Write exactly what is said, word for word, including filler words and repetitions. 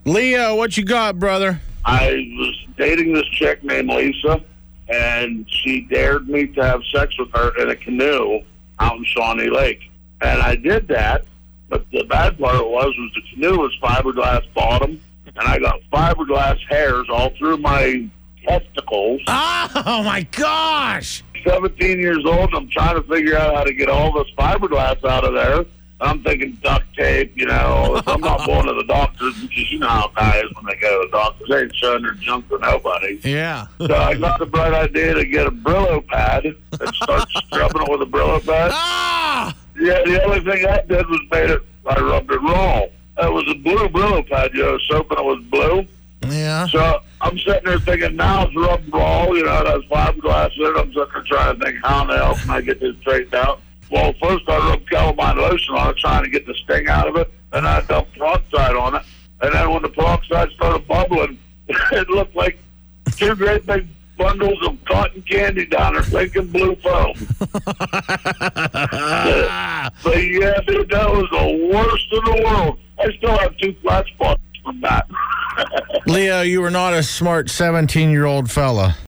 Leo, what you got, brother? I was dating this chick named Lisa, and she dared me to have sex with her in a canoe out in Shawnee Lake. And I did that, but the bad part was, was the canoe was fiberglass bottom, and I got fiberglass hairs all through my testicles. Oh, my gosh! seventeen years old, and I'm trying to figure out how to get all this fiberglass out of there. I'm thinking duct tape, you know. I'm not going to the doctors because you know how guys when they go to the doctors, they ain't showing their junk to nobody. Yeah. So I got the bright idea to get a Brillo pad and start scrubbing it with a Brillo pad. Ah! Yeah, the only thing I did was made it, I rubbed it raw. It was a blue Brillo pad, you know, soap and it was blue. Yeah. So I'm sitting there thinking, now it's rubbed raw, you know, that's fiberglass in it. I'm sitting there trying to think, how the hell can I get this straightened out? Well, first I rubbed calamine lotion on it, trying to get the sting out of it, and I dumped peroxide on it. And then when the peroxide started bubbling, it looked like two great big bundles of cotton candy down there, thinking blue foam. but, but yeah, dude, that was the worst in the world. I still have two flat spots from that. Leo, you were not a smart seventeen-year-old fella.